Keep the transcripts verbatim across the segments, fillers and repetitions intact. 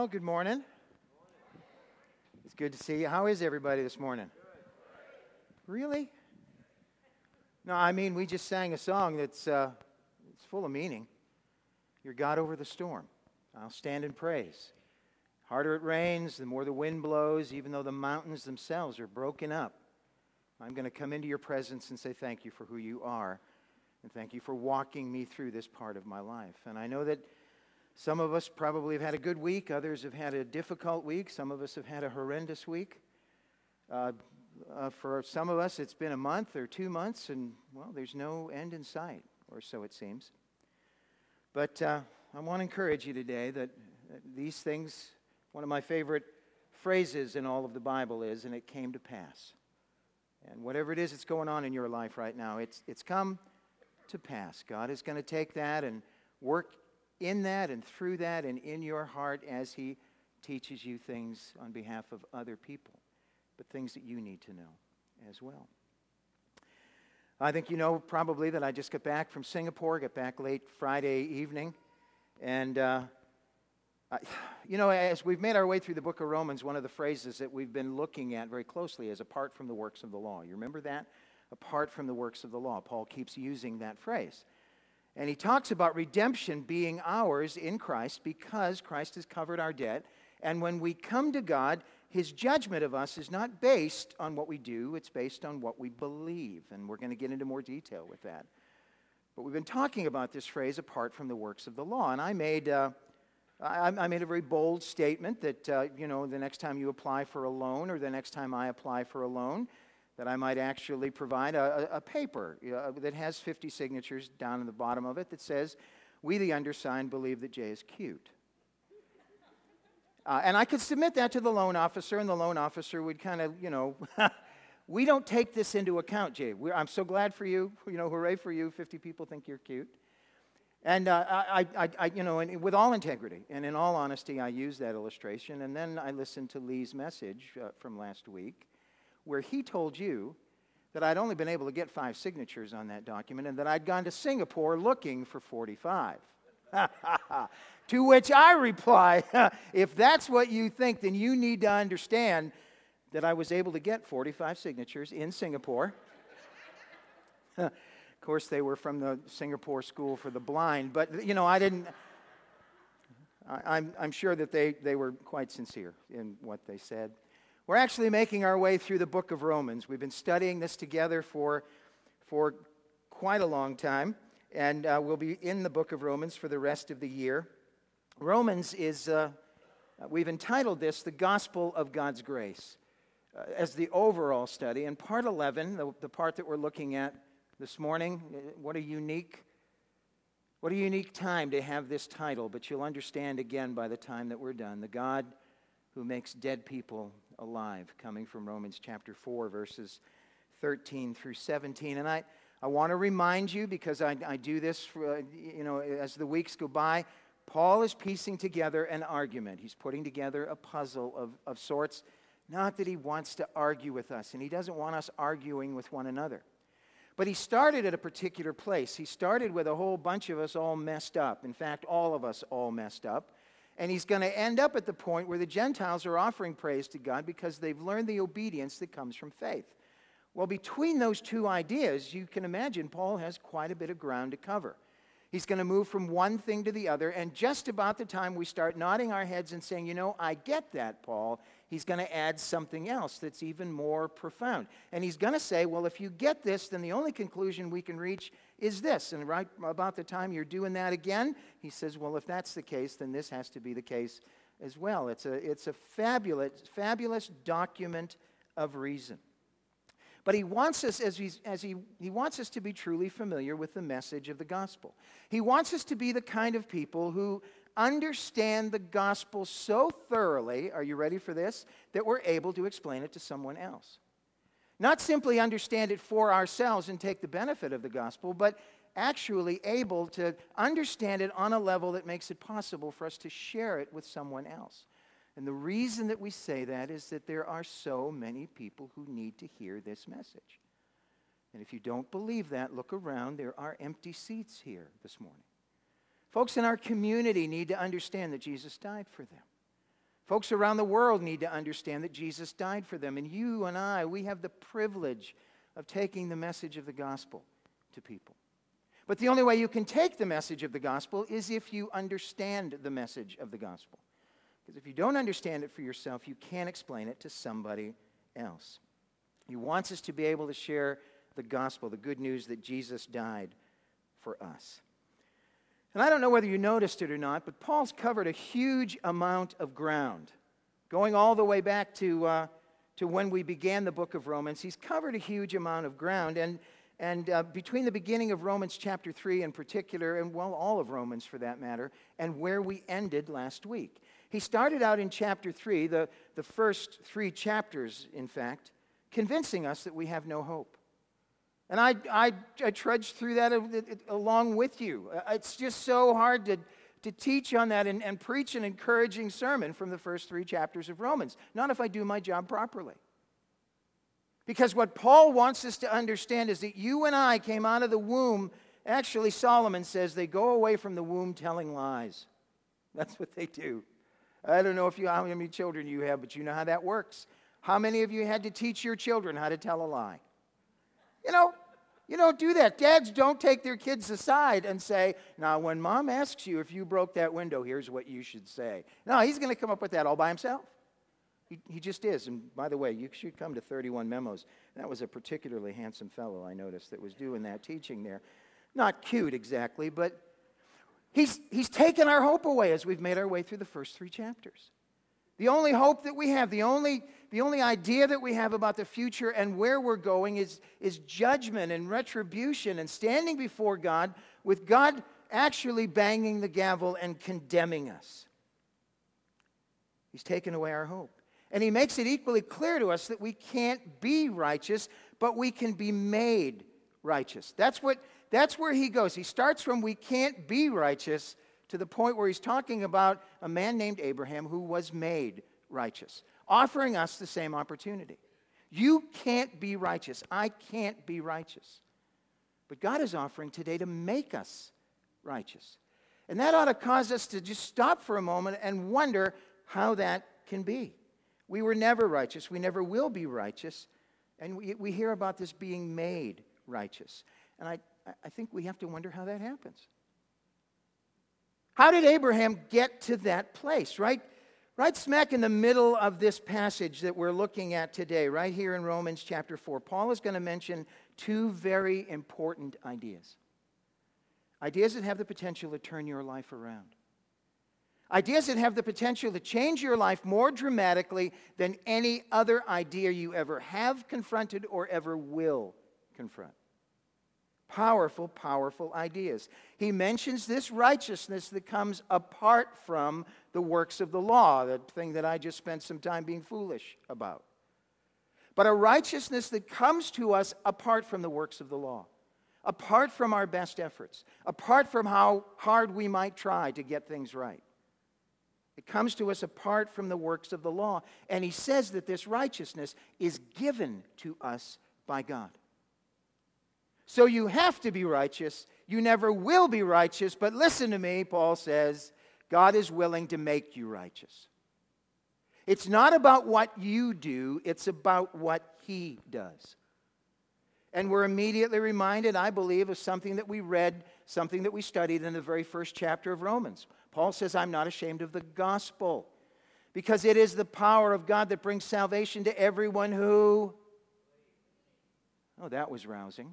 Well, good morning. It's good to see you. How is everybody this morning? Really? No, I mean, we just sang a song that's uh, it's full of meaning. You're God over the storm. I'll stand in praise. Harder it rains, the more the wind blows, even though the mountains themselves are broken up. I'm going to come into your presence and say thank you for who you are. And thank you for walking me through this part of my life. And I know that some of us probably have had a good week. Others have had a difficult week. Some of us have had a horrendous week. Uh, uh, for some of us, it's been a month or two months, and, well, there's no end in sight, or so it seems. But uh, I want to encourage you today that these things, one of my favorite phrases in all of the Bible is, and it came to pass. And whatever it is that's going on in your life right now, it's it's come to pass. God is going to take that and work in that and through that and in your heart as He teaches you things on behalf of other people, but things that you need to know as well. I think you know probably that I just got back from Singapore, got back late Friday evening, and uh, I, you know, as we've made our way through the book of Romans, one of the phrases that we've been looking at very closely is apart from the works of the law. You remember that? Apart from the works of the law. Paul keeps using that phrase. And he talks about redemption being ours in Christ because Christ has covered our debt. And when we come to God, His judgment of us is not based on what we do, it's based on what we believe. And we're going to get into more detail with that. But we've been talking about this phrase, apart from the works of the law. And I made, uh, I, I made a very bold statement that, uh, you know, the next time you apply for a loan or the next time I apply for a loan, that I might actually provide a, a, a paper uh, that has fifty signatures down in the bottom of it that says, we the undersigned believe that Jay is cute. Uh, and I could submit that to the loan officer, and the loan officer would kind of, you know, we don't take this into account, Jay. We're, I'm so glad for you. You know, hooray for you. fifty people think you're cute. And, uh, I, I, I, you know, and with all integrity and in all honesty, I used that illustration. And then I listened to Lee's message uh, from last week, where he told you that I'd only been able to get five signatures on that document and that I'd gone to Singapore looking for forty-five. To which I reply, if that's what you think, then you need to understand that I was able to get forty-five signatures in Singapore. Of course, they were from the Singapore School for the Blind, but, you know, I didn't... I, I'm, I'm sure that they, they were quite sincere in what they said. We're actually making our way through the book of Romans. We've been studying this together for, for quite a long time, and uh, we'll be in the book of Romans for the rest of the year. Romans is, uh, we've entitled this, The Gospel of God's Grace, uh, as the overall study. And part eleven, the, the part that we're looking at this morning, what a unique, what a unique time to have this title, but you'll understand again by the time that we're done, the God who makes dead people alive, coming from Romans chapter four, verses thirteen through seventeen. And I, I want to remind you, because I, I do this, for, uh, you know, as the weeks go by, Paul is piecing together an argument. He's putting together a puzzle of, of sorts. Not that he wants to argue with us, and he doesn't want us arguing with one another. But he started at a particular place. He started with a whole bunch of us all messed up. In fact, all of us all messed up. And he's going to end up at the point where the Gentiles are offering praise to God because they've learned the obedience that comes from faith. Well, between those two ideas, you can imagine Paul has quite a bit of ground to cover. He's going to move from one thing to the other, and just about the time we start nodding our heads and saying, you know, I get that, Paul, he's going to add something else that's even more profound. And he's going to say, well, if you get this, then the only conclusion we can reach is this. And right about the time you're doing that again, he says, well, if that's the case, then this has to be the case as well. It's a, it's a fabulous, fabulous document of reason. But he wants us, as, he's, as he, he wants us to be truly familiar with the message of the gospel. He wants us to be the kind of people who understand the gospel so thoroughly, are you ready for this, that we're able to explain it to someone else. Not simply understand it for ourselves and take the benefit of the gospel, but actually able to understand it on a level that makes it possible for us to share it with someone else. And the reason that we say that is that there are so many people who need to hear this message. And if you don't believe that, look around. There are empty seats here this morning. Folks in our community need to understand that Jesus died for them. Folks around the world need to understand that Jesus died for them. And you and I, we have the privilege of taking the message of the gospel to people. But the only way you can take the message of the gospel is if you understand the message of the gospel. Because if you don't understand it for yourself, you can't explain it to somebody else. He wants us to be able to share the gospel, the good news that Jesus died for us. And I don't know whether you noticed it or not, but Paul's covered a huge amount of ground. Going all the way back to, uh, to when we began the book of Romans, he's covered a huge amount of ground. And, and uh, between the beginning of Romans chapter three in particular, and well, all of Romans for that matter, and where we ended last week. He started out in chapter three, the, the first three chapters, in fact, convincing us that we have no hope. And I, I, I trudged through that along with you. It's just so hard to, to teach on that and, and preach an encouraging sermon from the first three chapters of Romans. Not if I do my job properly. Because what Paul wants us to understand is that you and I came out of the womb. Actually, Solomon says they go away from the womb telling lies. That's what they do. I don't know if you how many children you have, but you know how that works. How many of you had to teach your children how to tell a lie? You know, you don't do that. Dads don't take their kids aside and say, now, when mom asks you if you broke that window, here's what you should say. No, he's going to come up with that all by himself. He, he just is. And by the way, you should come to thirty-one Memos. That was a particularly handsome fellow, I noticed, that was doing that teaching there. Not cute exactly, but he's, he's taken our hope away as we've made our way through the first three chapters. The only hope that we have, the only, the only idea that we have about the future and where we're going is, is judgment and retribution and standing before God with God actually banging the gavel and condemning us. He's taken away our hope. And he makes it equally clear to us that we can't be righteous, but we can be made righteous. That's what, that's where he goes. He starts from we can't be righteous to the point where he's talking about a man named Abraham who was made righteous, offering us the same opportunity. You can't be righteous. I can't be righteous. But God is offering today to make us righteous. And that ought to cause us to just stop for a moment and wonder how that can be. We were never righteous. We never will be righteous. And we, we hear about this being made righteous. And I, I think we have to wonder how that happens. How did Abraham get to that place, right? Right smack in the middle of this passage that we're looking at today, right here in Romans chapter four, Paul is going to mention two very important ideas. Ideas that have the potential to turn your life around. Ideas that have the potential to change your life more dramatically than any other idea you ever have confronted or ever will confront. Powerful, powerful ideas. He mentions this righteousness that comes apart from the works of the law, the thing that I just spent some time being foolish about. But a righteousness that comes to us apart from the works of the law, apart from our best efforts, apart from how hard we might try to get things right. It comes to us apart from the works of the law. And he says that this righteousness is given to us by God. So you have to be righteous. You never will be righteous. But listen to me, Paul says, God is willing to make you righteous. It's not about what you do. It's about what he does. And we're immediately reminded, I believe, of something that we read, something that we studied in the very first chapter of Romans. Paul says, I'm not ashamed of the gospel, because it is the power of God that brings salvation to everyone who... Oh, that was rousing.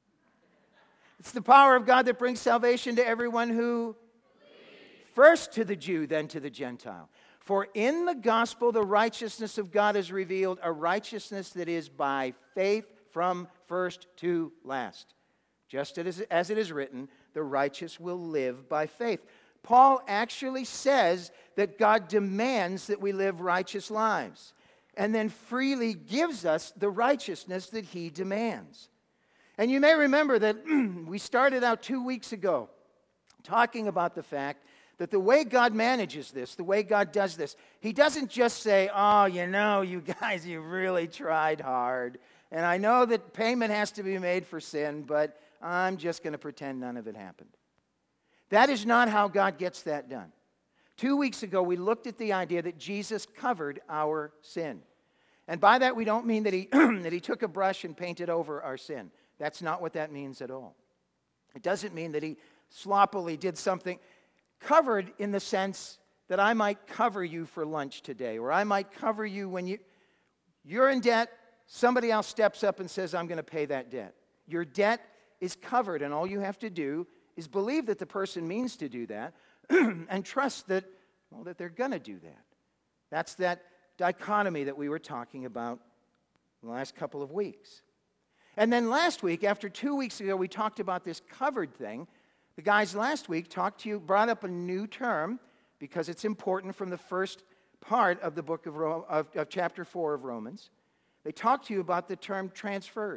It's the power of God that brings salvation to everyone who... First to the Jew, then to the Gentile. For in the gospel, the righteousness of God is revealed, a righteousness that is by faith from first to last. Just as it is written, the righteous will live by faith. Paul actually says that God demands that we live righteous lives, and then freely gives us the righteousness that he demands. And you may remember that we started out two weeks ago talking about the fact that the way God manages this, the way God does this, he doesn't just say, oh, you know, you guys, you really tried hard. And I know that payment has to be made for sin, but I'm just going to pretend none of it happened. That is not how God gets that done. Two weeks ago, we looked at the idea that Jesus covered our sin. And by that, we don't mean that he, that he took a brush and painted over our sin. That's not what that means at all. It doesn't mean that he sloppily did something. Covered in the sense that I might cover you for lunch today, or I might cover you when you, you're in debt, somebody else steps up and says, I'm going to pay that debt. Your debt is covered, and all you have to do is believe that the person means to do that and trust that, well, that they're going to do that. That's that dichotomy that we were talking about in the last couple of weeks. And then last week, after two weeks ago, we talked about this covered thing. The guys last week talked to you, brought up a new term because it's important from the first part of the book of, Ro- of, of chapter four of Romans. They talked to you about the term transferred.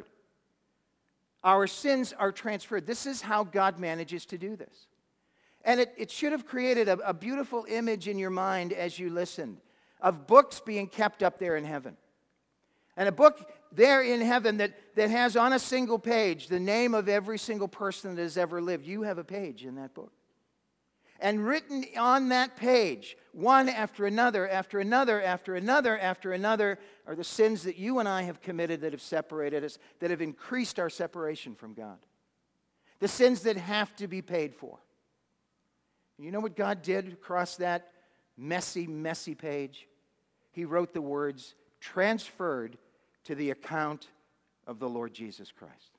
Our sins are transferred. This is how God manages to do this. And it, it should have created a, a beautiful image in your mind as you listened of books being kept up there in heaven. And a book there in heaven that, that has on a single page the name of every single person that has ever lived. You have a page in that book. And written on that page, one after another, after another, after another, after another, are the sins that you and I have committed that have separated us, that have increased our separation from God. The sins that have to be paid for. You know what God did across that messy, messy page? He wrote the words, transferred to the account of the Lord Jesus Christ.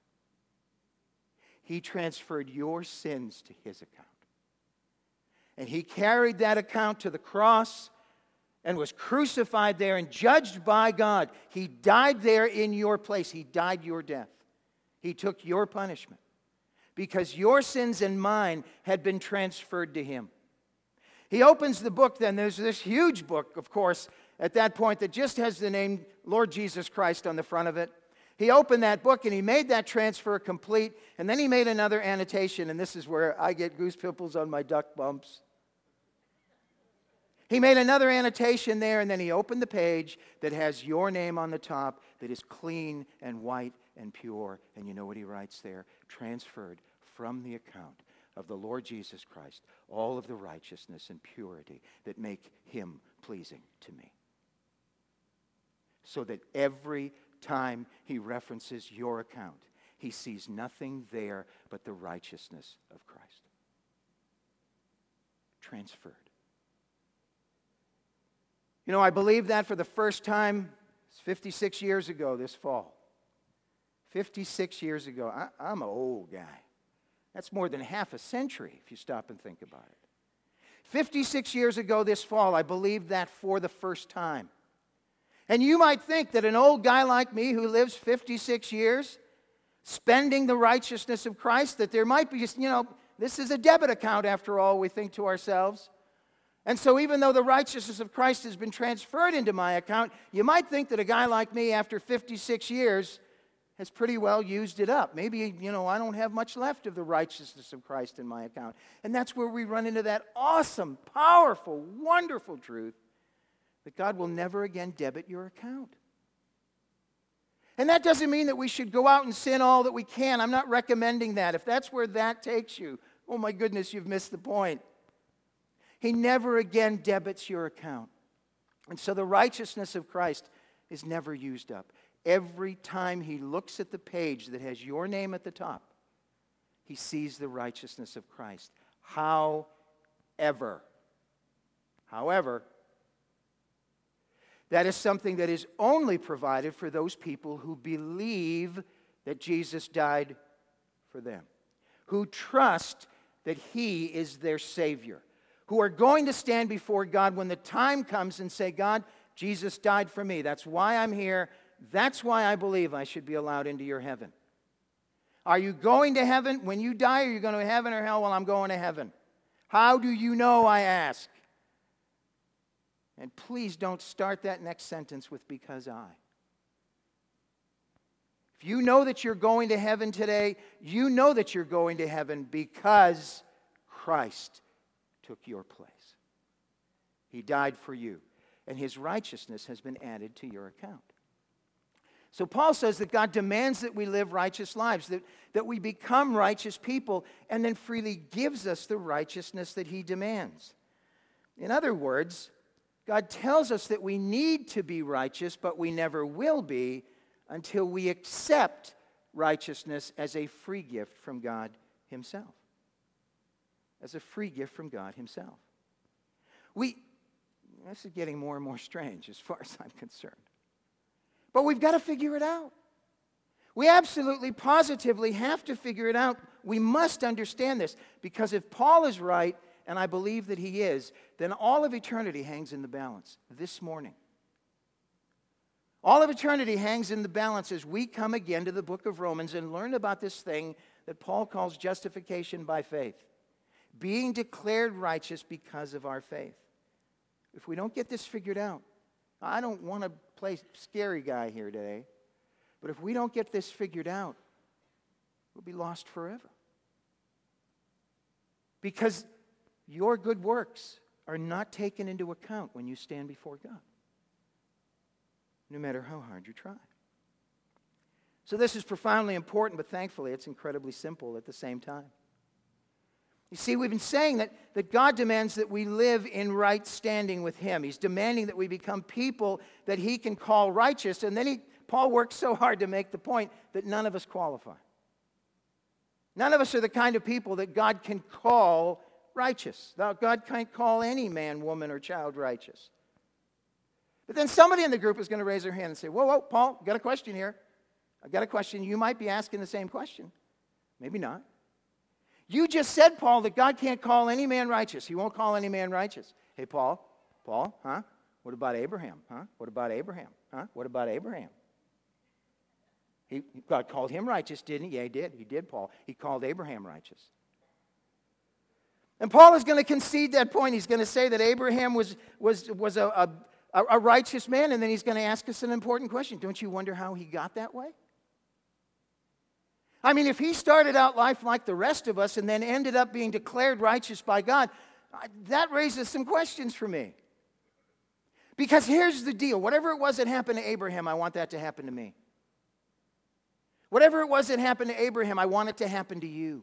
He transferred your sins to his account. And he carried that account to the cross and was crucified there and judged by God. He died there in your place. He died your death. He took your punishment because your sins and mine had been transferred to him. He opens the book then. There's this huge book, of course, at that point that just has the name Lord Jesus Christ on the front of it. He opened that book and he made that transfer complete, and then he made another annotation, and this is where I get goose pimples on my duck bumps. He made another annotation there, and then he opened the page that has your name on the top that is clean and white and pure. And you know what he writes there? Transferred from the account of the Lord Jesus Christ, all of the righteousness and purity that make him pleasing to me. So that every time he references your account, he sees nothing there but the righteousness of Christ. Transferred. You know, I believed that for the first time fifty-six years ago this fall. fifty-six years ago. I, I'm an old guy. That's more than half a century if you stop and think about it. fifty-six years ago this fall, I believed that for the first time. And you might think that an old guy like me who lives fifty-six years, spending the righteousness of Christ, that there might be, you know, this is a debit account after all, we think to ourselves. And so even though the righteousness of Christ has been transferred into my account, you might think that a guy like me after fifty-six years has pretty well used it up. Maybe, you know, I don't have much left of the righteousness of Christ in my account. And that's where we run into that awesome, powerful, wonderful truth that God will never again debit your account. And that doesn't mean that we should go out and sin all that we can. I'm not recommending that. If that's where that takes you, oh my goodness, you've missed the point. He never again debits your account. And so the righteousness of Christ is never used up. Every time he looks at the page that has your name at the top, he sees the righteousness of Christ. However, however, that is something that is only provided for those people who believe that Jesus died for them, who trust that he is their Savior, who are going to stand before God when the time comes and say, God, Jesus died for me. That's why I'm here. That's why I believe I should be allowed into your heaven. Are you going to heaven? When you die, are you going to heaven or hell? Well, I'm going to heaven. How do you know, I ask? And please don't start that next sentence with because I. If you know that you're going to heaven today, you know that you're going to heaven because Christ took your place. He died for you, and his righteousness has been added to your account. So Paul says that God demands that we live righteous lives, that, that we become righteous people, and then freely gives us the righteousness that he demands. In other words, God tells us that we need to be righteous, but we never will be until we accept righteousness as a free gift from God himself. As a free gift from God himself. We, this is getting more and more strange as far as I'm concerned. But we've got to figure it out. We absolutely, positively have to figure it out. We must understand this, because if Paul is right, and I believe that he is, then all of eternity hangs in the balance this morning. All of eternity hangs in the balance as we come again to the book of Romans and learn about this thing that Paul calls justification by faith. Being declared righteous because of our faith. If we don't get this figured out, I don't want to play scary guy here today, but if we don't get this figured out, we'll be lost forever. Because your good works are not taken into account when you stand before God, no matter how hard you try. So this is profoundly important, but thankfully it's incredibly simple at the same time. You see, we've been saying that, that God demands that we live in right standing with him. He's demanding that we become people that he can call righteous. And then he, Paul works so hard to make the point that none of us qualify. None of us are the kind of people that God can call righteous. God can't call any man, woman, or child righteous. But then somebody in the group is going to raise their hand and say, whoa, whoa, Paul, I've got a question here. I've got a question. You might be asking the same question. Maybe not. You just said, Paul, that God can't call any man righteous. He won't call any man righteous. Hey, Paul, Paul, huh? What about Abraham? Huh? What about Abraham? Huh? What about Abraham? He, God called him righteous, didn't he? Yeah, he did. He did, Paul. He called Abraham righteous. And Paul is going to concede that point. He's going to say that Abraham was, was, was a, a, a righteous man, and then he's going to ask us an important question. Don't you wonder how he got that way? I mean, if he started out life like the rest of us and then ended up being declared righteous by God, that raises some questions for me. Because here's the deal. Whatever it was that happened to Abraham, I want that to happen to me. Whatever it was that happened to Abraham, I want it to happen to you.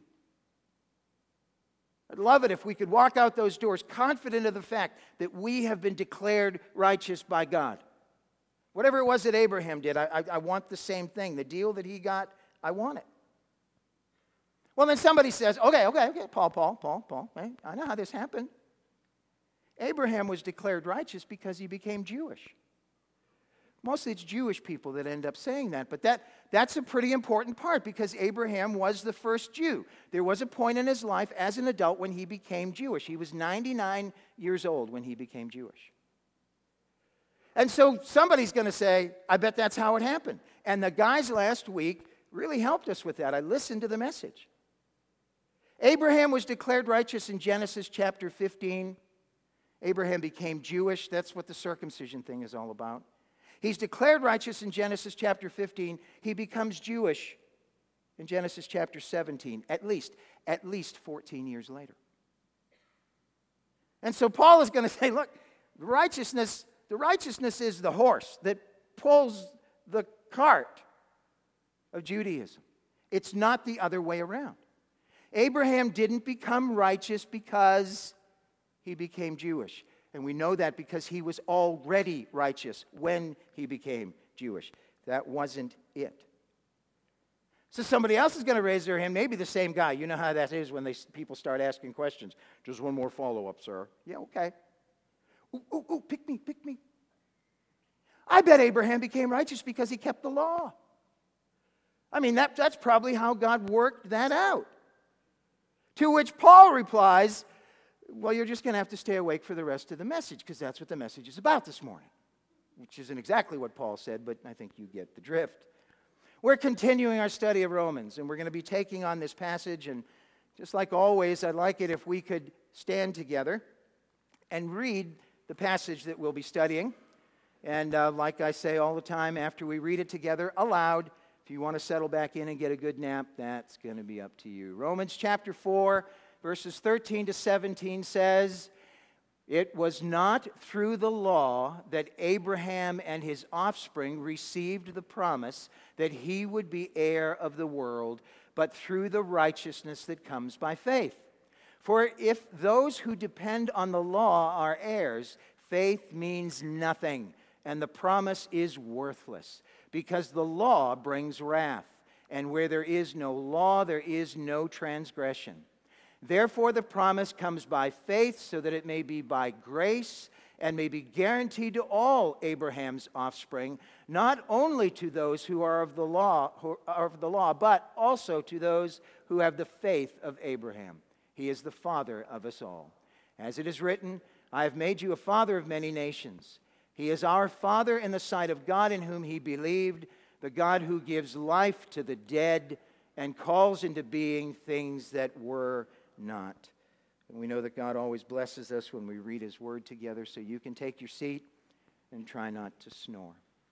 I'd love it if we could walk out those doors confident of the fact that we have been declared righteous by God. Whatever it was that Abraham did, I, I, I want the same thing. The deal that he got, I want it. Well, then somebody says, okay, okay, okay, Paul, Paul, Paul, Paul, hey, I know how this happened. Abraham was declared righteous because he became Jewish. Mostly it's Jewish people that end up saying that, but that, that's a pretty important part because Abraham was the first Jew. There was a point in his life as an adult when he became Jewish. He was ninety-nine years old when he became Jewish. And so somebody's going to say, I bet that's how it happened. And the guys last week really helped us with that. I listened to the message. Abraham was declared righteous in Genesis chapter fifteen. Abraham became Jewish. That's what the circumcision thing is all about. He's declared righteous in Genesis chapter fifteen. He becomes Jewish in Genesis chapter seventeen, at least, at least fourteen years later. And so Paul is going to say, look, righteousness, the righteousness is the horse that pulls the cart of Judaism. It's not the other way around. Abraham didn't become righteous because he became Jewish. And we know that because he was already righteous when he became Jewish. That wasn't it. So somebody else is going to raise their hand, maybe the same guy. You know how that is when they, people start asking questions. Just one more follow-up, sir. Yeah, okay. Ooh, ooh, ooh, pick me, pick me. I bet Abraham became righteous because he kept the law. I mean, that, that's probably how God worked that out. To which Paul replies, well, you're just going to have to stay awake for the rest of the message because that's what the message is about this morning, which isn't exactly what Paul said, but I think you get the drift. We're continuing our study of Romans, and we're going to be taking on this passage, and just like always, I'd like it if we could stand together and read the passage that we'll be studying. And uh, like I say all the time, after we read it together aloud, if you want to settle back in and get a good nap, that's going to be up to you. Romans chapter four, verses thirteen to seventeen says, it was not through the law that Abraham and his offspring received the promise that he would be heir of the world, but through the righteousness that comes by faith. For if those who depend on the law are heirs, faith means nothing, and the promise is worthless, because the law brings wrath, and where there is no law, there is no transgression. Therefore, the promise comes by faith, so that it may be by grace, and may be guaranteed to all Abraham's offspring, not only to those who are of the law, who are of the law, but also to those who have the faith of Abraham. He is the father of us all. As it is written, I have made you a father of many nations. He is our Father in the sight of God, in whom he believed, the God who gives life to the dead and calls into being things that were not. And we know that God always blesses us when we read his word together, so you can take your seat and try not to snore.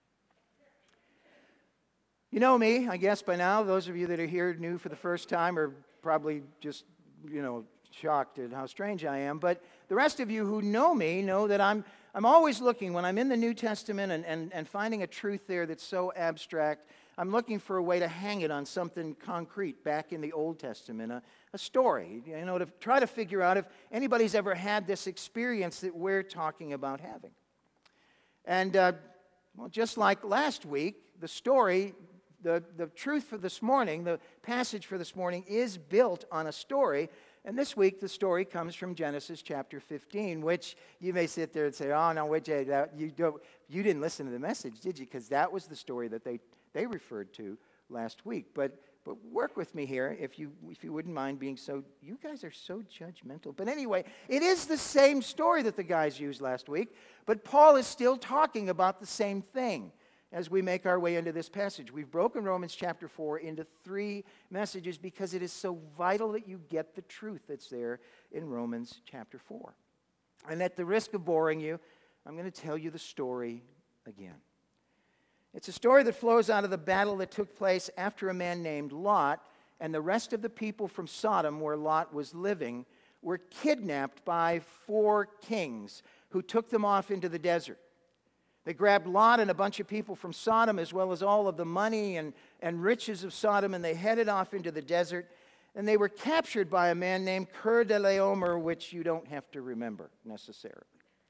You know me, I guess, by now. Those of you that are here new for the first time are probably just, you know, shocked at how strange I am. But the rest of you who know me know that I'm I'm always looking, when I'm in the New Testament and, and, and finding a truth there that's so abstract, I'm looking for a way to hang it on something concrete back in the Old Testament, a, a story, you know, to try to figure out if anybody's ever had this experience that we're talking about having. And, uh, well, just like last week, the story, the, the truth for this morning, the passage for this morning is built on a story. And this week, the story comes from Genesis chapter fifteen, which you may sit there and say, oh, no, wait, Jay, that, you, don't, you didn't listen to the message, did you? Because that was the story that they, they referred to last week. But but work with me here, if you if you wouldn't mind being so, you guys are so judgmental. But anyway, it is the same story that the guys used last week, but Paul is still talking about the same thing as we make our way into this passage. We've broken Romans chapter four into three messages because it is so vital that you get the truth that's there in Romans chapter four. And at the risk of boring you, I'm going to tell you the story again. It's a story that flows out of the battle that took place after a man named Lot and the rest of the people from Sodom, where Lot was living, were kidnapped by four kings who took them off into the desert. They grabbed Lot and a bunch of people from Sodom, as well as all of the money and, and riches of Sodom, and they headed off into the desert. And they were captured by a man named Kedorlaomer, which you don't have to remember necessarily.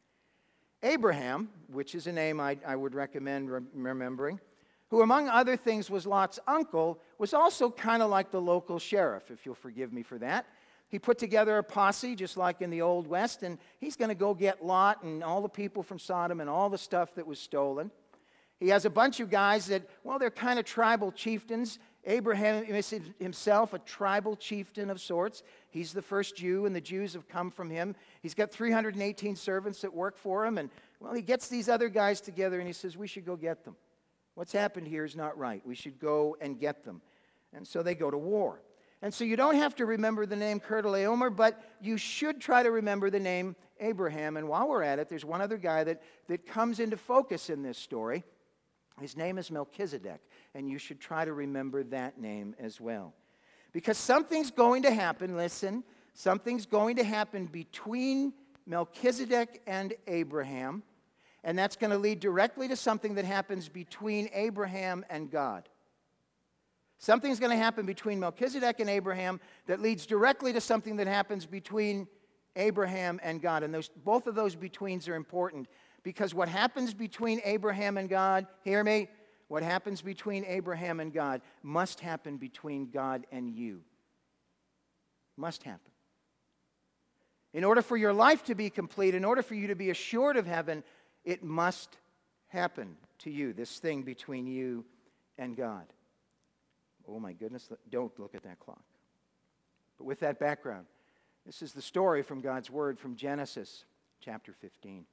Abraham, which is a name I, I would recommend re- remembering, who among other things was Lot's uncle, was also kind of like the local sheriff, if you'll forgive me for that. He put together a posse, just like in the Old West, and he's going to go get Lot and all the people from Sodom and all the stuff that was stolen. He has a bunch of guys that, well, they're kind of tribal chieftains. Abraham is himself a tribal chieftain of sorts. He's the first Jew, and the Jews have come from him. He's got three hundred eighteen servants that work for him, and, well, he gets these other guys together, and he says, we should go get them. What's happened here is not right. We should go and get them. And so they go to war. And so you don't have to remember the name Kedorlaomer, but you should try to remember the name Abraham. And while we're at it, there's one other guy that, that comes into focus in this story. His name is Melchizedek, and you should try to remember that name as well. Because something's going to happen, listen, something's going to happen between Melchizedek and Abraham, and that's going to lead directly to something that happens between Abraham and God. Something's going to happen between Melchizedek and Abraham that leads directly to something that happens between Abraham and God. And those, both of those betweens are important, because what happens between Abraham and God, hear me, what happens between Abraham and God must happen between God and you. Must happen. In order for your life to be complete, in order for you to be assured of heaven, it must happen to you, this thing between you and God. Oh my goodness, don't look at that clock. But with that background, this is the story from God's Word from Genesis chapter fifteen.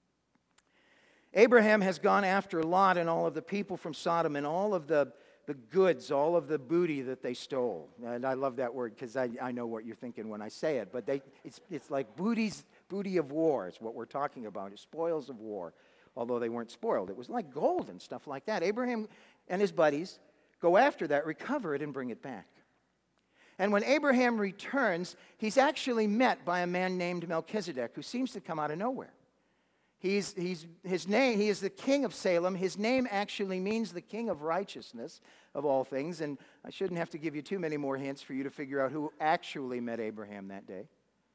Abraham has gone after Lot and all of the people from Sodom and all of the, the goods, all of the booty that they stole. And I love that word because I, I know what you're thinking when I say it. But they, it's, it's like booties, booty of war is what we're talking about, is spoils of war. Although they weren't spoiled. It was like gold and stuff like that. Abraham and his buddies go after that, recover it, and bring it back. And when Abraham returns, he's actually met by a man named Melchizedek, who seems to come out of nowhere. He's, he's, his name, he is the king of Salem. His name actually means the king of righteousness, of all things. And I shouldn't have to give you too many more hints for you to figure out who actually met Abraham that day.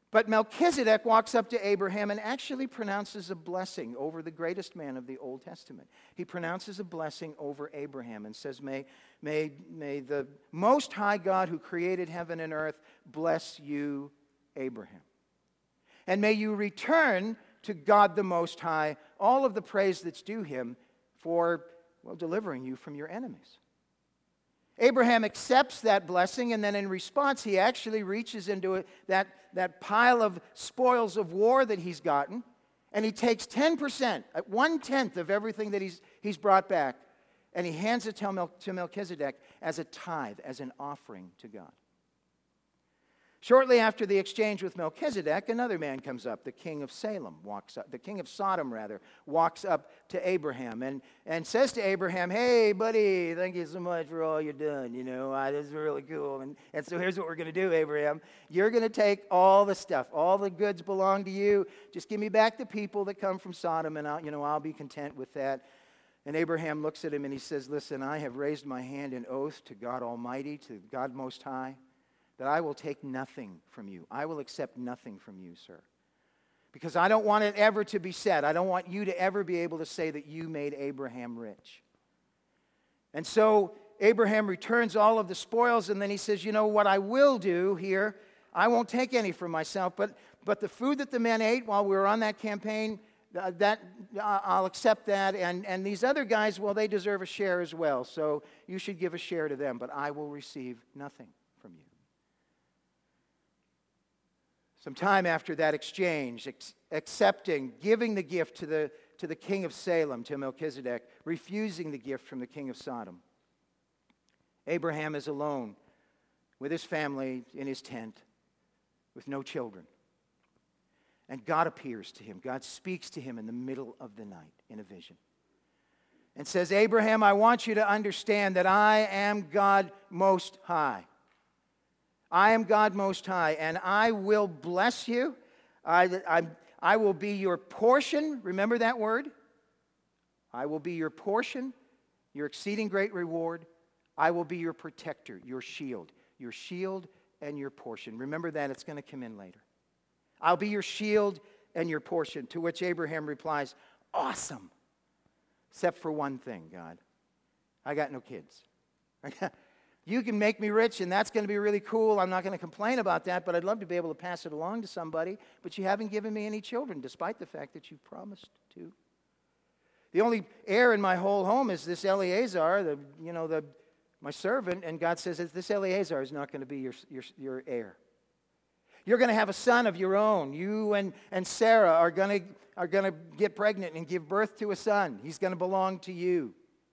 But Melchizedek walks up to Abraham and actually pronounces a blessing over the greatest man of the Old Testament. He pronounces a blessing over Abraham and says, may, may, may the Most High God who created heaven and earth bless you, Abraham. And may you return to God the Most High all of the praise that's due him for, well, delivering you from your enemies. Abraham accepts that blessing, and then in response, he actually reaches into it, that, that pile of spoils of war that he's gotten, and he takes ten percent, one-tenth of everything that he's, he's brought back, and he hands it to, Mel, to Melchizedek as a tithe, as an offering to God. Shortly after the exchange with Melchizedek, another man comes up, the king of Salem walks up, the king of Sodom rather, walks up to Abraham and, and says to Abraham, hey, buddy, thank you so much for all you've done, you know, uh, this is really cool. And, and so here's what we're going to do, Abraham. You're going to take all the stuff, all the goods belong to you. Just give me back the people that come from Sodom, and I'll, you know, I'll be content with that. And Abraham looks at him and he says, listen, I have raised my hand in oath to God Almighty, to God Most High, that I will take nothing from you. I will accept nothing from you, sir. Because I don't want it ever to be said. I don't want you to ever be able to say that you made Abraham rich. And so Abraham returns all of the spoils, and then he says, you know what I will do here, I won't take any for myself, but, but the food that the men ate while we were on that campaign, uh, that uh, I'll accept that. And, and these other guys, well, they deserve a share as well. So you should give a share to them, but I will receive nothing from you. Some time after that exchange, ex- accepting, giving the gift to the, to the king of Salem, to Melchizedek, refusing the gift from the king of Sodom, Abraham is alone with his family in his tent with no children. And God appears to him. God speaks to him in the middle of the night in a vision and says, Abraham, I want you to understand that I am God Most High. I am God Most High, and I will bless you. I, I, I will be your portion. Remember that word? I will be your portion, your exceeding great reward. I will be your protector, your shield. Your shield and your portion. Remember that. It's going to come in later. I'll be your shield and your portion. To which Abraham replies, awesome. Except for one thing, God. I got no kids. You can make me rich, and that's going to be really cool. I'm not going to complain about that, but I'd love to be able to pass it along to somebody. But you haven't given me any children, despite the fact that you promised to. The only heir in my whole home is this Eleazar, the, you know, the, my servant, and God says that this Eleazar is not going to be your, your, your heir. You're going to have a son of your own. You and, and Sarah are going to are going to get pregnant and give birth to a son. He's going to belong to you.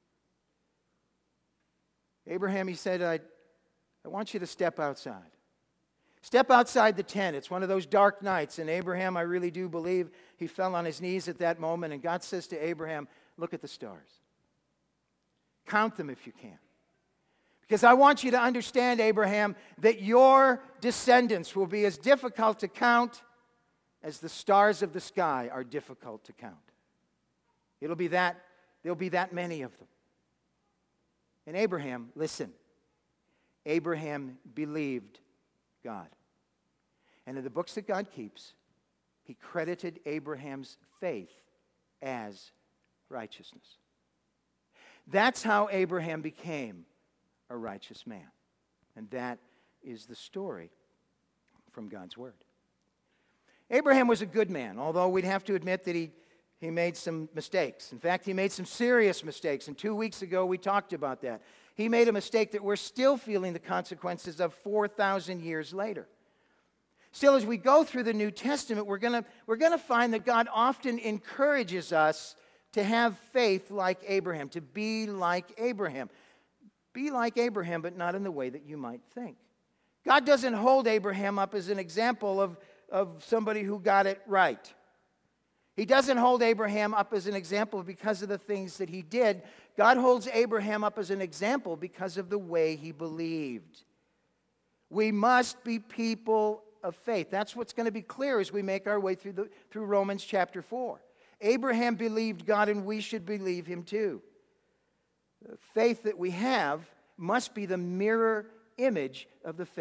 Abraham, he said, I, I want you to step outside. Step outside the tent. It's one of those dark nights. And Abraham, I really do believe he fell on his knees at that moment. And God says to Abraham, look at the stars. Count them if you can. Because I want you to understand, Abraham, that your descendants will be as difficult to count as the stars of the sky are difficult to count. It'll be that, there'll be that many of them. And Abraham, listen, Abraham believed God. And in the books that God keeps, he credited Abraham's faith as righteousness. That's how Abraham became a righteous man. And that is the story from God's Word. Abraham was a good man, although we'd have to admit that he He made some mistakes. In fact, he made some serious mistakes. And two weeks ago, we talked about that. He made a mistake that we're still feeling the consequences of four thousand years later. Still, as we go through the New Testament, we're going we're going to find that God often encourages us to have faith like Abraham, to be like Abraham. Be like Abraham, but not in the way that you might think. God doesn't hold Abraham up as an example of, of somebody who got it right. He doesn't hold Abraham up as an example because of the things that he did. God holds Abraham up as an example because of the way he believed. We must be people of faith. That's what's going to be clear as we make our way through, the, through Romans chapter four. Abraham believed God, and we should believe him too. The faith that we have must be the mirror image of the faith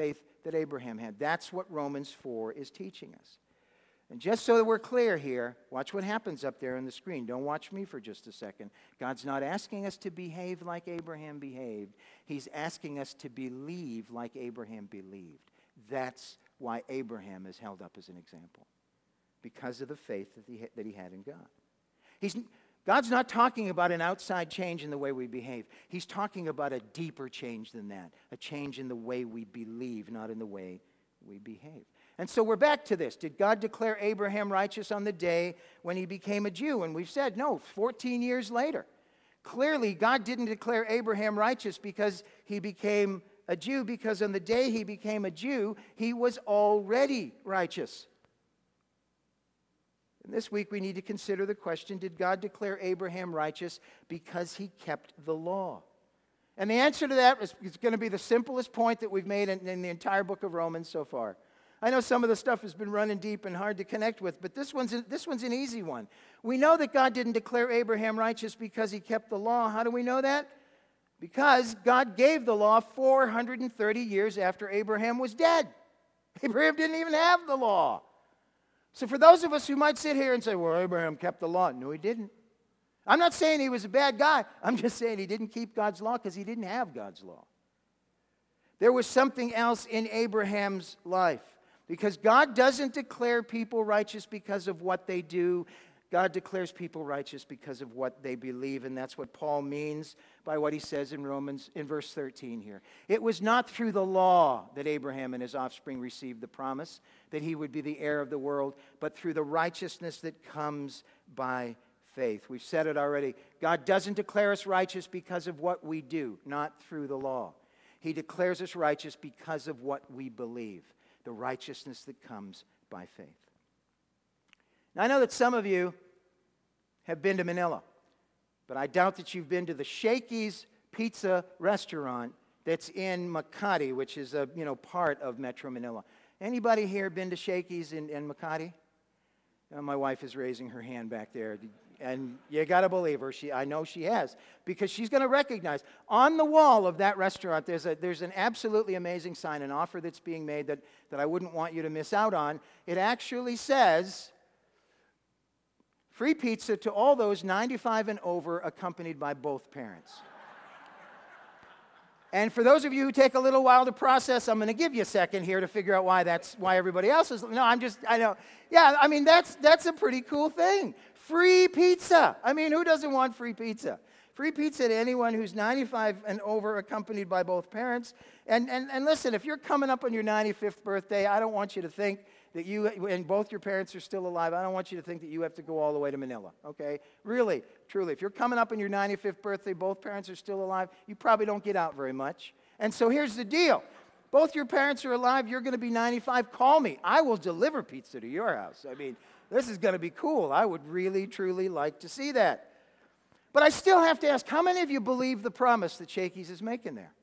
that Abraham had. That's what Romans four is teaching us. And just so that we're clear here, watch what happens up there on the screen. Don't watch me for just a second. God's not asking us to behave like Abraham behaved. He's asking us to believe like Abraham believed. That's why Abraham is held up as an example, because of the faith that he, that he had in God. He's, God's not talking about an outside change in the way we behave. He's talking about a deeper change than that, a change in the way we believe, not in the way we behave. And so we're back to this. Did God declare Abraham righteous on the day when he became a Jew? And we've said, no, fourteen years later. Clearly, God didn't declare Abraham righteous because he became a Jew, because on the day he became a Jew, he was already righteous. And this week we need to consider the question, did God declare Abraham righteous because he kept the law? And the answer to that is, is going to be the simplest point that we've made in, in the entire book of Romans so far. I know some of the stuff has been running deep and hard to connect with, but this one's, this one's an easy one. We know that God didn't declare Abraham righteous because he kept the law. How do we know that? Because God gave the law four hundred thirty years after Abraham was dead. Abraham didn't even have the law. So for those of us who might sit here and say, well, Abraham kept the law. No, he didn't. I'm not saying he was a bad guy. I'm just saying he didn't keep God's law because he didn't have God's law. There was something else in Abraham's life. Because God doesn't declare people righteous because of what they do. God declares people righteous because of what they believe. And that's what Paul means by what he says in Romans, in verse thirteen here. It was not through the law that Abraham and his offspring received the promise that he would be the heir of the world, but through the righteousness that comes by faith. We've said it already. God doesn't declare us righteous because of what we do, not through the law. He declares us righteous because of what we believe. The righteousness that comes by faith. Now, I know that some of you have been to Manila, but I doubt that you've been to the Shakey's Pizza restaurant that's in Makati, which is a you know part of Metro Manila. Anybody here been to Shakey's in, in Makati? Oh, my wife is raising her hand back there. And you got to believe her. She, I know she has. Because she's going to recognize, on the wall of that restaurant, there's, a, there's an absolutely amazing sign, an offer that's being made that, that I wouldn't want you to miss out on. It actually says, free pizza to all those ninety-five and over, accompanied by both parents. And for those of you who take a little while to process, I'm going to give you a second here to figure out why that's why everybody else is. No, I'm just, I know. Yeah, I mean, that's that's a pretty cool thing. Free pizza. I mean, who doesn't want free pizza? Free pizza to anyone who's ninety-five and over, accompanied by both parents. And, and, and listen, if you're coming up on your ninety-fifth birthday, I don't want you to think that you, and both your parents are still alive, I don't want you to think that you have to go all the way to Manila, okay? Really, truly, if you're coming up on your ninety-fifth birthday, both parents are still alive, you probably don't get out very much. And so here's the deal. Both your parents are alive, you're going to be ninety-five, call me. I will deliver pizza to your house. I mean, this is going to be cool. I would really, truly like to see that. But I still have to ask, how many of you believe the promise that Shakey's is making there?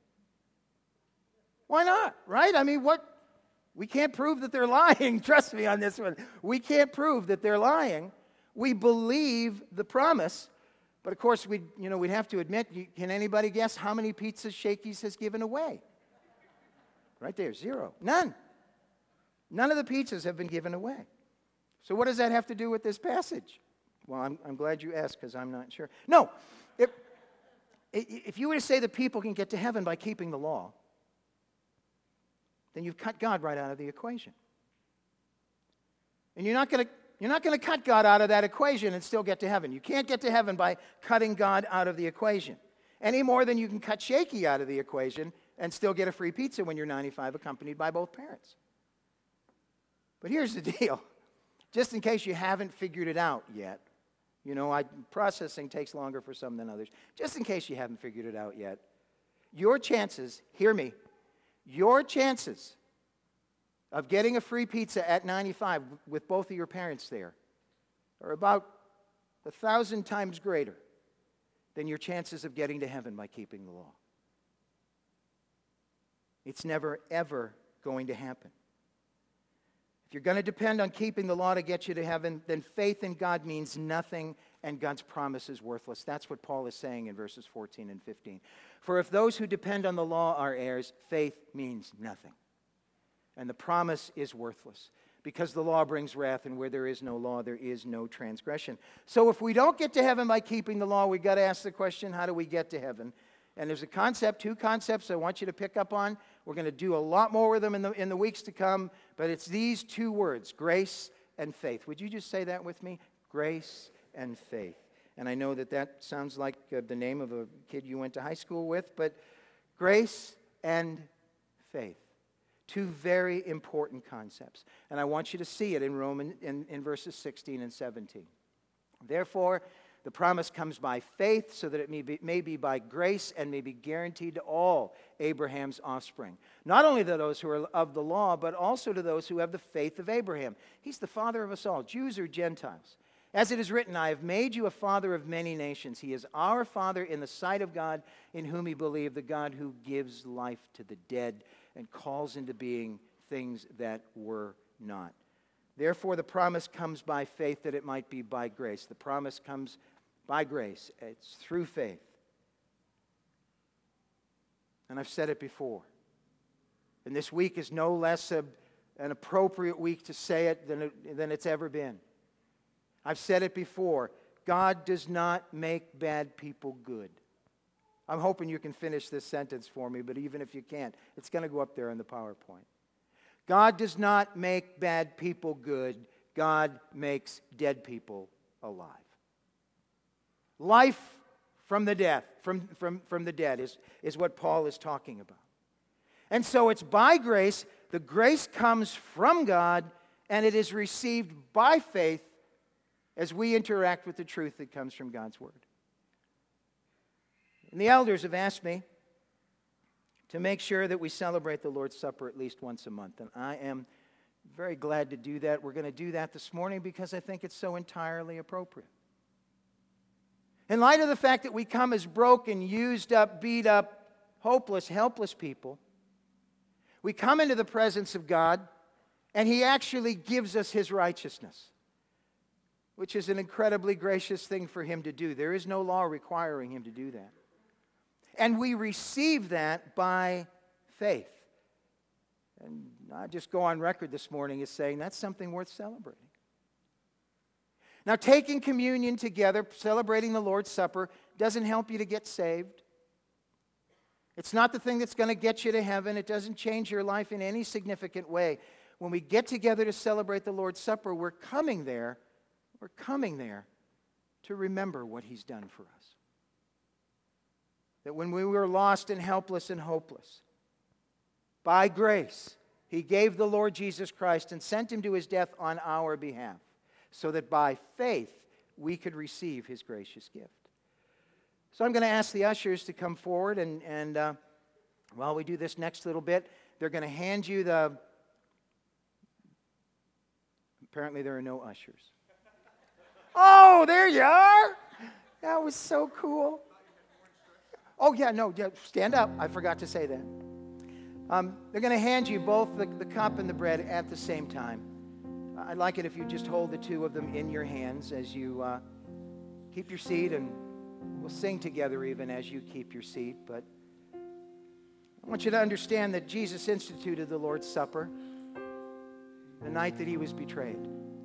Why not, right? I mean, what? We can't prove that they're lying. Trust me on this one. We can't prove that they're lying. We believe the promise. But of course, we'd, you know, we'd have to admit, can anybody guess how many pizzas Shakey's has given away? Right there, zero. None. None of the pizzas have been given away. So what does that have to do with this passage? Well, I'm, I'm glad you asked because I'm not sure. No, if, if you were to say that people can get to heaven by keeping the law, then you've cut God right out of the equation. And you're not going to you're not going to cut God out of that equation and still get to heaven. You can't get to heaven by cutting God out of the equation, any more than you can cut Shakey out of the equation and still get a free pizza when you're ninety-five, accompanied by both parents. But here's the deal. Just in case you haven't figured it out yet, you know, I, processing takes longer for some than others. Just in case you haven't figured it out yet, your chances, hear me, your chances of getting a free pizza at ninety-five with both of your parents there are about a thousand times greater than your chances of getting to heaven by keeping the law. It's never, ever going to happen. If you're going to depend on keeping the law to get you to heaven, then faith in God means nothing and God's promise is worthless. That's what Paul is saying in verses fourteen and fifteen. For if those who depend on the law are heirs, faith means nothing. And the promise is worthless, because the law brings wrath, and where there is no law, there is no transgression. So if we don't get to heaven by keeping the law, we've got to ask the question, how do we get to heaven? And there's a concept, two concepts I want you to pick up on. We're going to do a lot more with them in the, in the weeks to come, but it's these two words, grace and faith. Would you just say that with me? Grace and faith. And I know that that sounds like uh, the name of a kid you went to high school with, but grace and faith. Two very important concepts. And I want you to see it in Romans in, in verses sixteen and seventeen. Therefore, the promise comes by faith, so that it may be, may be by grace and may be guaranteed to all Abraham's offspring. Not only to those who are of the law, but also to those who have the faith of Abraham. He's the father of us all, Jews or Gentiles. As it is written, I have made you a father of many nations. He is our Father in the sight of God, in whom he believed, the God who gives life to the dead and calls into being things that were not. Therefore, the promise comes by faith, that it might be by grace. The promise comes by grace. It's through faith. And I've said it before. And this week is no less a, an appropriate week to say it than, it than it's ever been. I've said it before. God does not make bad people good. I'm hoping you can finish this sentence for me, but even if you can't, it's going to go up there in the PowerPoint. God does not make bad people good. God makes dead people alive. Life from the death, from, from, from the dead is, is what Paul is talking about. And so it's by grace. The grace comes from God, and it is received by faith as we interact with the truth that comes from God's Word. And the elders have asked me to make sure that we celebrate the Lord's Supper at least once a month. And I am very glad to do that. We're going to do that this morning because I think it's so entirely appropriate. In light of the fact that we come as broken, used up, beat up, hopeless, helpless people, we come into the presence of God, and He actually gives us His righteousness, which is an incredibly gracious thing for Him to do. There is no law requiring Him to do that. And we receive that by faith. And I just go on record this morning as saying that's something worth celebrating. Now, taking communion together, celebrating the Lord's Supper, doesn't help you to get saved. It's not the thing that's going to get you to heaven. It doesn't change your life in any significant way. When we get together to celebrate the Lord's Supper, we're coming there, we're coming there to remember what He's done for us. That when we were lost and helpless and hopeless, by grace, He gave the Lord Jesus Christ and sent Him to His death on our behalf, so that by faith we could receive His gracious gift. So I'm going to ask the ushers to come forward, and, and uh, while we do this next little bit, they're going to hand you the... Apparently there are no ushers. Oh, there you are! That was so cool. Oh, yeah, no, yeah, stand up. I forgot to say that. Um, they're going to hand you both the, the cup and the bread at the same time. I'd like it if you just hold the two of them in your hands as you uh, keep your seat, and we'll sing together even as you keep your seat. But I want you to understand that Jesus instituted the Lord's Supper the night that He was betrayed.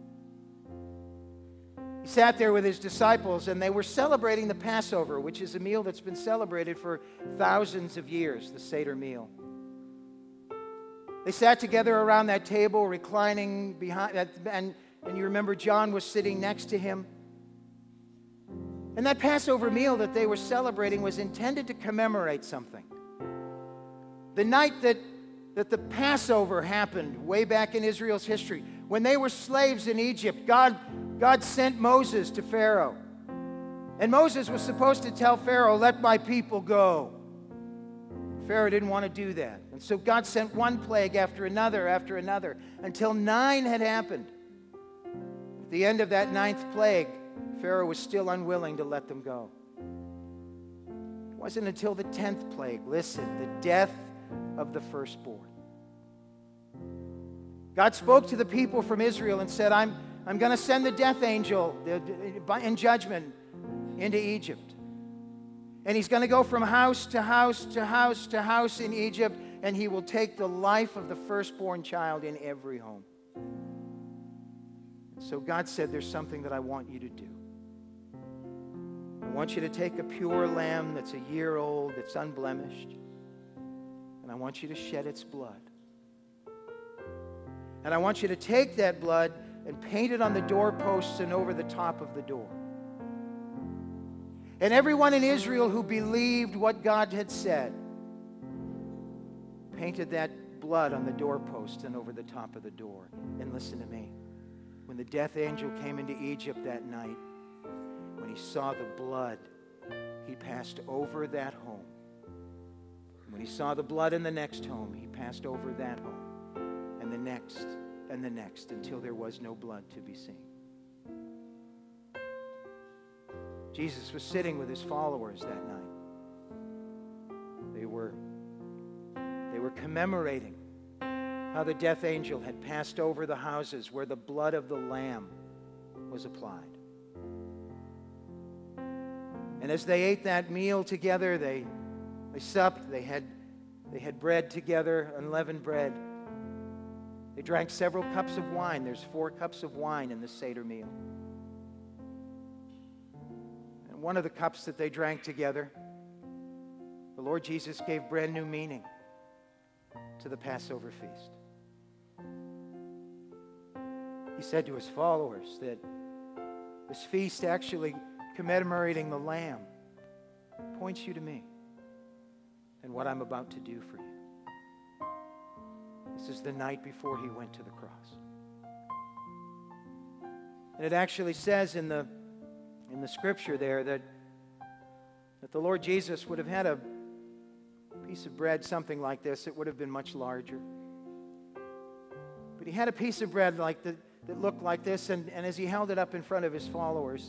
He sat there with His disciples, and they were celebrating the Passover, which is a meal that's been celebrated for thousands of years, the Seder meal. They sat together around that table, reclining behind, and, and you remember John was sitting next to Him. And that Passover meal that they were celebrating was intended to commemorate something. The night that, that the Passover happened, way back in Israel's history, when they were slaves in Egypt, God, God sent Moses to Pharaoh. And Moses was supposed to tell Pharaoh, let my people go. Pharaoh didn't want to do that. And so God sent one plague after another after another until nine had happened. At the end of that ninth plague, Pharaoh was still unwilling to let them go. It wasn't until the tenth plague, listen, the death of the firstborn. God spoke to the people from Israel and said, I'm, I'm going to send the death angel in judgment into Egypt. And he's going to go from house to house to house to house in Egypt, and he will take the life of the firstborn child in every home. So God said, there's something that I want you to do. I want you to take a pure lamb that's a year old, that's unblemished, and I want you to shed its blood. And I want you to take that blood and paint it on the doorposts and over the top of the door. And everyone in Israel who believed what God had said painted that blood on the doorpost and over the top of the door. And listen to me. When the death angel came into Egypt that night, when he saw the blood, he passed over that home. When he saw the blood in the next home, he passed over that home, and the next, and the next, until there was no blood to be seen. Jesus was sitting with his followers that night. They were, they were commemorating how the death angel had passed over the houses where the blood of the Lamb was applied. And as they ate that meal together, they, they supped, they had, they had bread together, unleavened bread. They drank several cups of wine. There's four cups of wine in the Seder meal. And one of the cups that they drank together, the Lord Jesus gave brand new meaning to the Passover feast. He said to his followers that this feast, actually commemorating the Lamb, points you to me and what I'm about to do for you. This is the night before he went to the cross. And it actually says in the, in the scripture there that, that the Lord Jesus would have had a piece of bread, something like this. It would have been much larger. But he had a piece of bread like the, that looked like this, and, and as he held it up in front of his followers,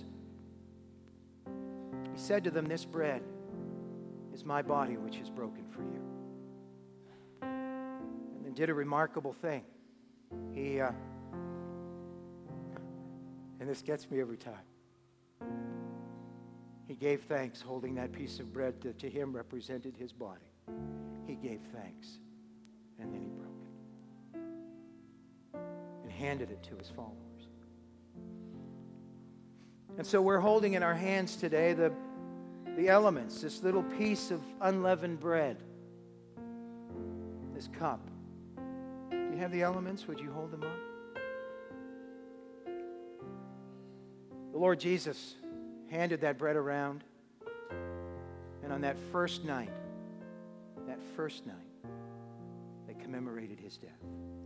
he said to them, this bread is my body which is broken for you. And then did a remarkable thing. He, uh, and this gets me every time. He gave thanks, holding that piece of bread that to him represented his body. He gave thanks, and then he broke it and handed it to his followers. And so we're holding in our hands today the, the elements, this little piece of unleavened bread, this cup. Do you have the elements? Would you hold them up? The Lord Jesus handed that bread around, and on that first night, that first night, they commemorated his death.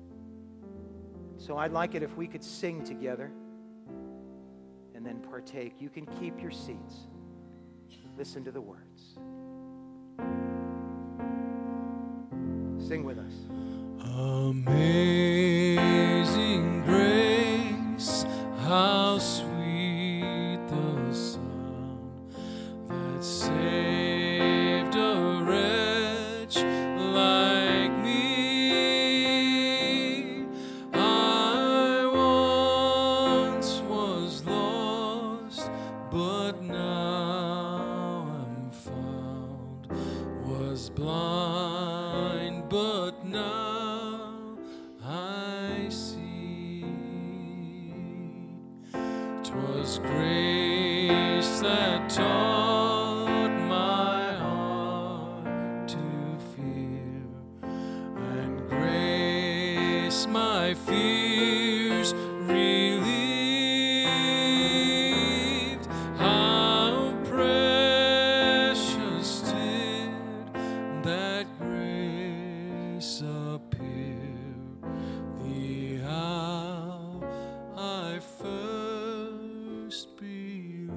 So I'd like it if we could sing together and then partake. You can keep your seats. Listen to the words. Sing with us. Amazing grace, how sweet the sound that saved a wretch like me. I once was lost, but now I'm found, was blind, but now I see. 'Twas grace that taught my heart to fear, and grace my fears relieved. How precious did that grace appear, the hour I first believed.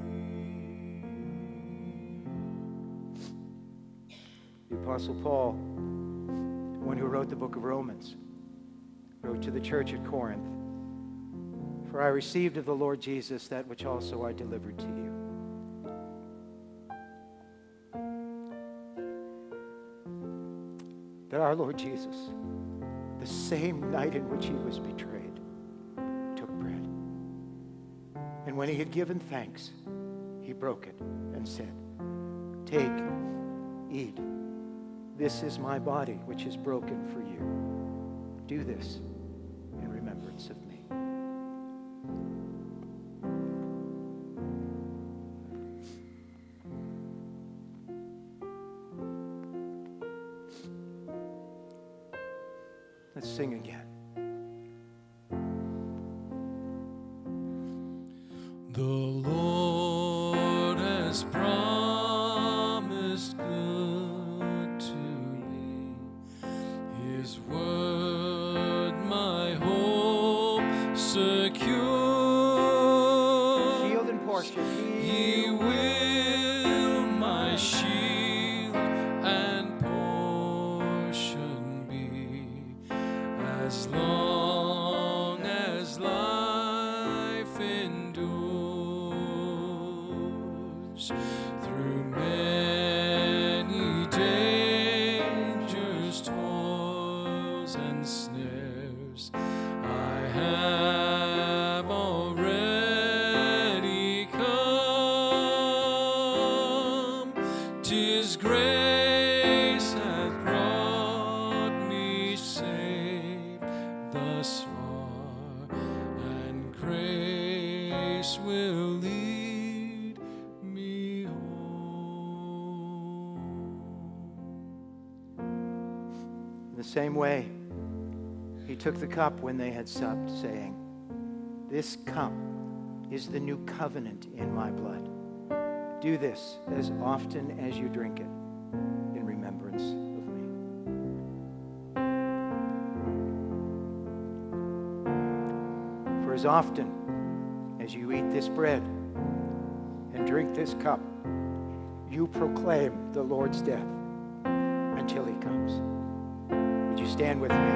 The Apostle Paul, the one who wrote the book of Romans, wrote to the church at Corinth, "For I received of the Lord Jesus that which also I delivered to you." That our Lord Jesus, the same night in which he was betrayed, took bread. And when he had given thanks, he broke it and said, "Take, eat. This is my body, which is broken for you. Do this in remembrance of me. Let's sing again. The Lord has promised good to me. His word, my hope secure. Shield and portion. He will my shield and portion be, as long as life endures. Through many dangers, toils, and snares, I have already come. 'Tis grace hath brought me safe thus far, and grace will lead me home. In the same way, he took the cup when they had supped, saying, "This cup is the new covenant in my blood. Do this as often as you drink it in remembrance of me." For as often as you eat this bread and drink this cup, you proclaim the Lord's death until he comes. Would you stand with me?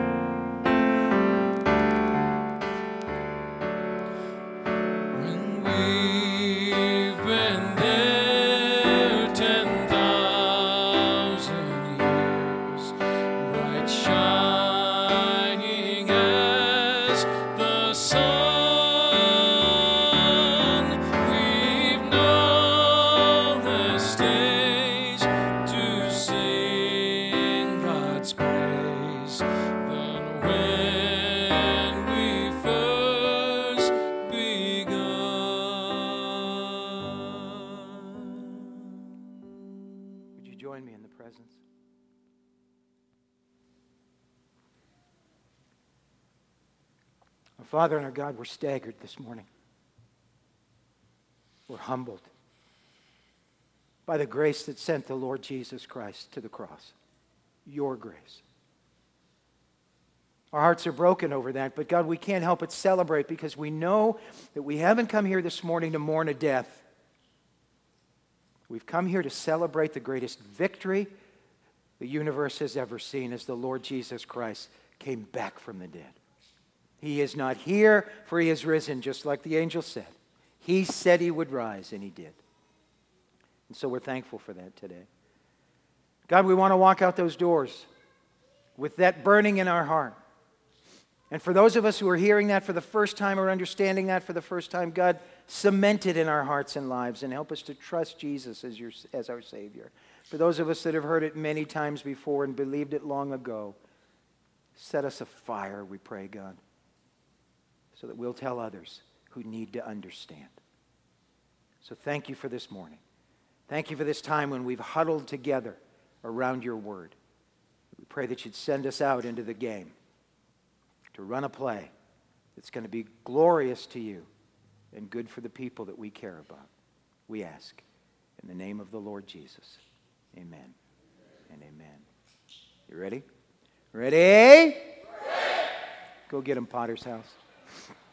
When we've been there ten thousand years, bright shining as the sun, we've known this stage to sing God's praise than when we first begun. Would you join me in the presence? Our Father and our God, we're staggered this morning. We're humbled by the grace that sent the Lord Jesus Christ to the cross. Your grace. Our hearts are broken over that, but God, we can't help but celebrate because we know that we haven't come here this morning to mourn a death. We've come here to celebrate the greatest victory the universe has ever seen as the Lord Jesus Christ came back from the dead. He is not here, for he has risen, just like the angel said. He said he would rise, and he did. And so we're thankful for that today. God, we want to walk out those doors with that burning in our heart. And for those of us who are hearing that for the first time or understanding that for the first time, God, cement it in our hearts and lives and help us to trust Jesus as, your, as our Savior. For those of us that have heard it many times before and believed it long ago, set us afire, we pray, God, so that we'll tell others who need to understand. So thank you for this morning. Thank you for this time when we've huddled together around your word. We pray that you'd send us out into the game to run a play that's going to be glorious to you and good for the people that we care about. We ask in the name of the Lord Jesus. Amen and amen. You ready? Ready? Ready. Go get him, Potter's house.